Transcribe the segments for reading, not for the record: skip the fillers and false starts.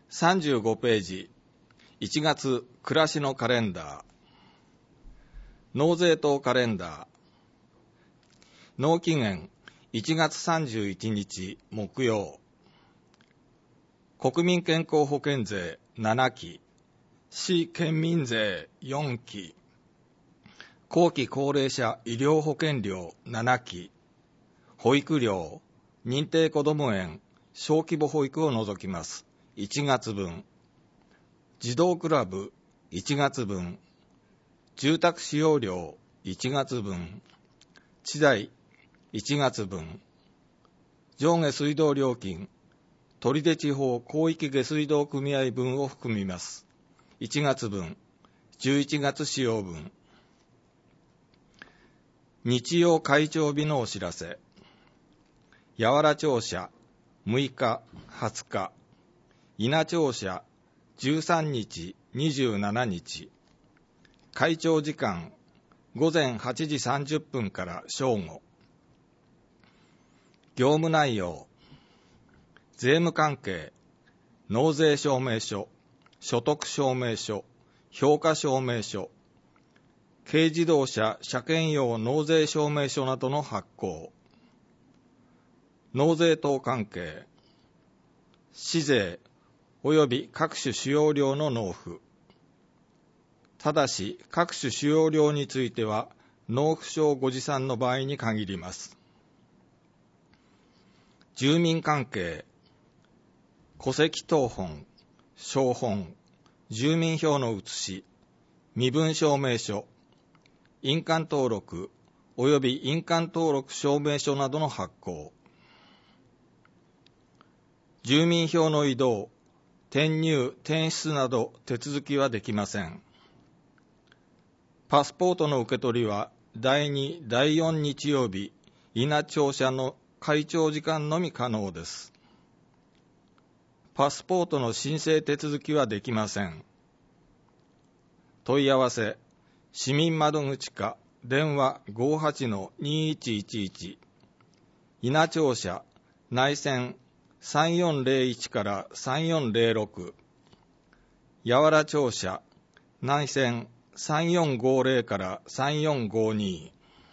35ページ、1月暮らしのカレンダー、納税等カレンダー、納期限1月31日木曜、国民健康保険税7期、市県民税4期、後期高齢者医療保険料7期、保育料、認定こども園、小規模保育を除きます。1月分、児童クラブ1月分、住宅使用料1月分、地代1月分、上下水道料金、取手地方広域下水道組合分を含みます。1月分、11月使用分。日曜開庁日のお知らせ。八原庁舎6日、20日。伊那庁舎13日、27日。開庁時間午前8時30分から正午。業務内容。税務関係、納税証明書、所得証明書、評価証明書、軽自動車車検用納税証明書などの発行。納税等関係、市税及び各種使用料の納付。ただし、各種使用料については、納付書をご持参の場合に限ります。住民関係、戸籍謄本、照本、住民票の写し、身分証明書、印鑑登録及び印鑑登録証明書などの発行。住民票の移動、転入・転出など手続きはできません。パスポートの受け取りは第2、第4日曜日、伊那庁舎の開庁時間のみ可能です。パスポートの申請手続きはできません。問い合わせ、市民窓口か電話 58-2111、伊那庁舎内線3401から3406、八原庁舎内線3450から3452。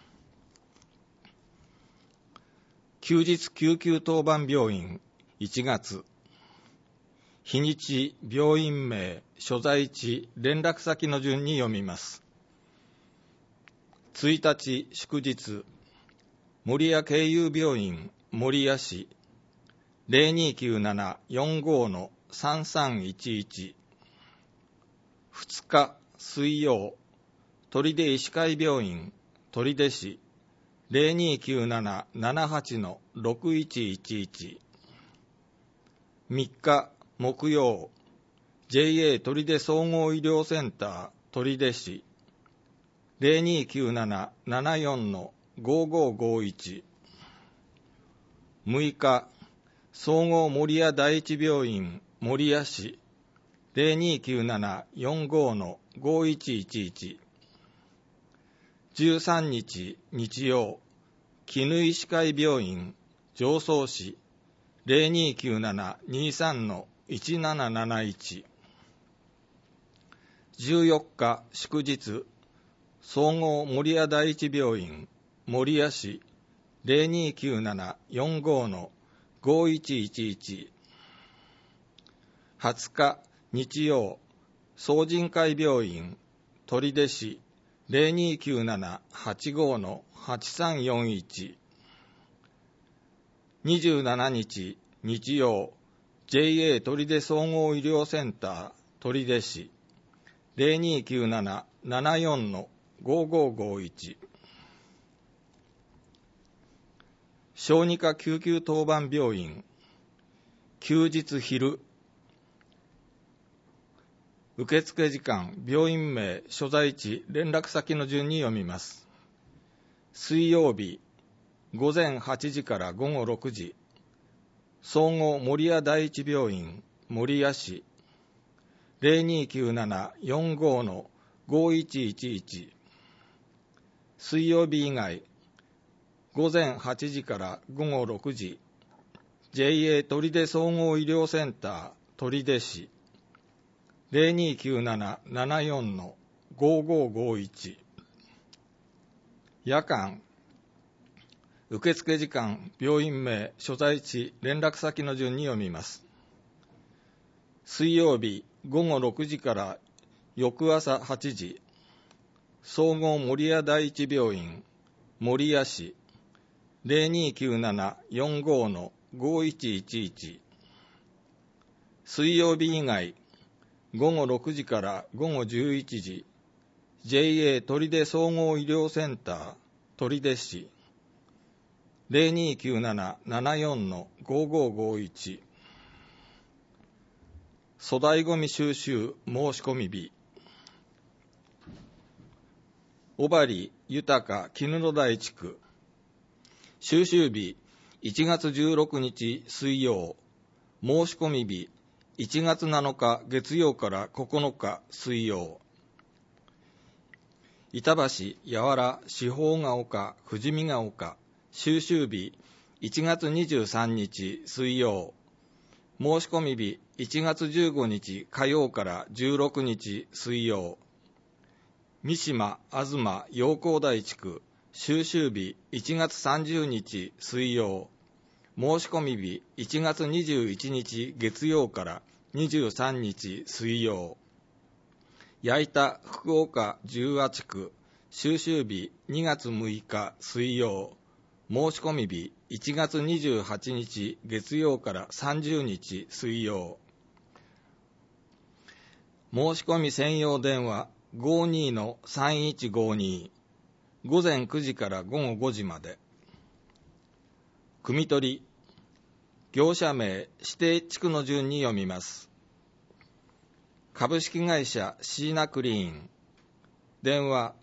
休日救急当番病院1月。日にち、病院名、所在地、連絡先の順に読みます。1日祝日、守谷慶友病院守谷市 0297-45-3311。2日水曜、取手医師会病院取手市 0297-78-6111。3日木曜、JA 取手総合医療センター取手市 0297-74-5551。6日、総合守谷第一病院守谷市 0297-45-5111。13日日曜、絹医師会病院常総市 0297-23-1771。14日祝日、総合守谷第一病院守谷市 0297-45-5111。20日日曜、総人会病院取手市 0297-85-8341。27日日曜、JA 取手総合医療センター取手市 0297-74-5551。小児科救急当番病院休日昼。受付時間、病院名、所在地、連絡先の順に読みます。水曜日、午前8時から午後6時、総合守谷第一病院守谷市 0297-45-5111。水曜日以外、午前8時から午後6時、JA 取手総合医療センター取手市 0297-74-5551 夜間受付時間、病院名、所在地、連絡先の順に読みます。水曜日午後6時から翌朝8時、総合守谷第一病院、守谷市 0297-45-5111 水曜日以外、午後6時から午後11時、JA 取手総合医療センター、取手市 0297-74-5551 粗大ごみ収集申し込み日、小針豊絹野台地区、収集日1月16日水曜、申し込み日1月7日月曜から9日水曜、板橋、八原、四方ヶ丘、富士見ヶ丘、収集日1月23日水曜、申し込み日1月15日火曜から16日水曜、三島、東、陽光台地区、収集日1月30日水曜、申し込み日1月21日月曜から23日水曜、矢板、福岡十和地区、収集日2月6日水曜、申し込み日1月28日月曜から30日水曜、申し込み専用電話 52-3152 午前9時から午後5時まで。汲み取り、業者名、指定地区の順に読みます。株式会社シーナクリーン、電話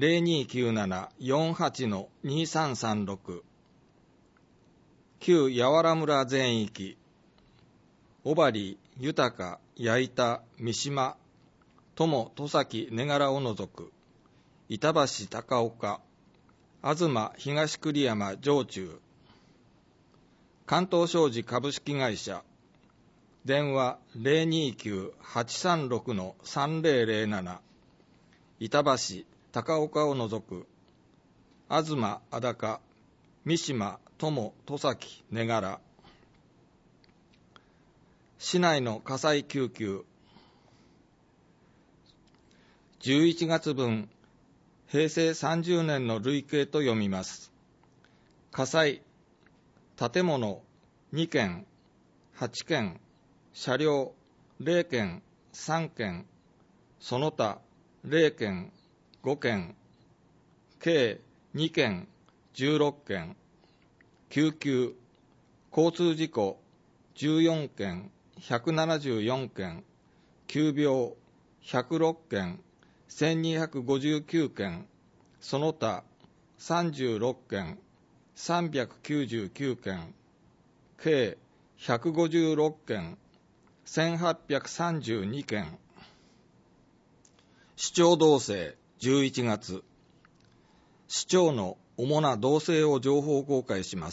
0297-48-2336 旧八原村全域、小針、豊、矢板、三島、友、戸崎、根柄を除く、板橋、高岡、東、東栗山、上中、関東商事株式会社、電話 029-836-3007 板橋、高岡を除く、東、安高、三島、友、戸崎、根柄、市内の火災救急、11月分、平成30年の累計と読みます。火災、建物2件、8件、車両0件、3件、その他0件、5件、計2件、16件、救急、交通事故14件、174件、急病106件、1259件、その他36件、399件、計156件、1832件。市長動静11月。市長の主な動静を情報公開します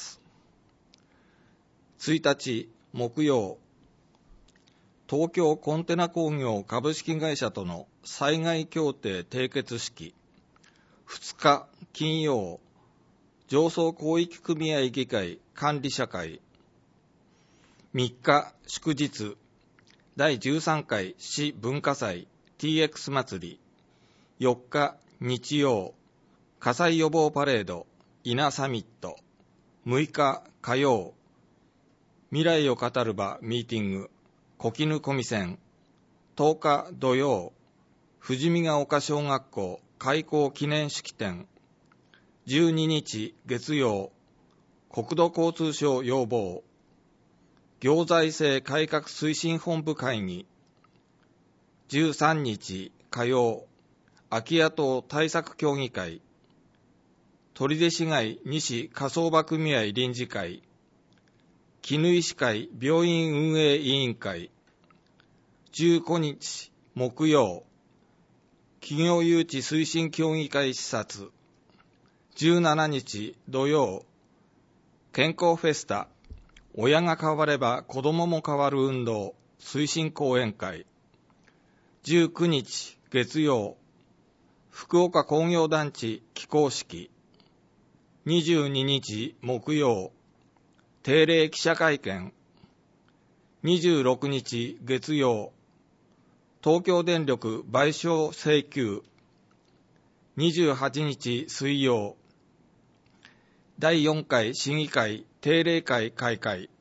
。1日木曜、東京コンテナ工業株式会社との災害協定締結式。2日金曜、上層広域組合議会管理者会。3日祝日、第13回市文化祭 TX 祭り。4日日曜、火災予防パレード稲サミット。6日火曜、未来を語る場ミーティング小絹込線。10日土曜、富士見ヶ丘小学校開校記念式典。12日月曜、国土交通省要望行財政改革推進本部会議。13日火曜、空き家等対策協議会。取手市街西火葬場組合臨時会。絹井市会病院運営委員会。15日木曜、企業誘致推進協議会視察。17日土曜、健康フェスタ親が変われば子供も変わる運動推進講演会。19日月曜、福岡工業団地起工式。22日木曜、定例記者会見。26日月曜、東京電力賠償請求。28日水曜、第4回市議会定例会開会。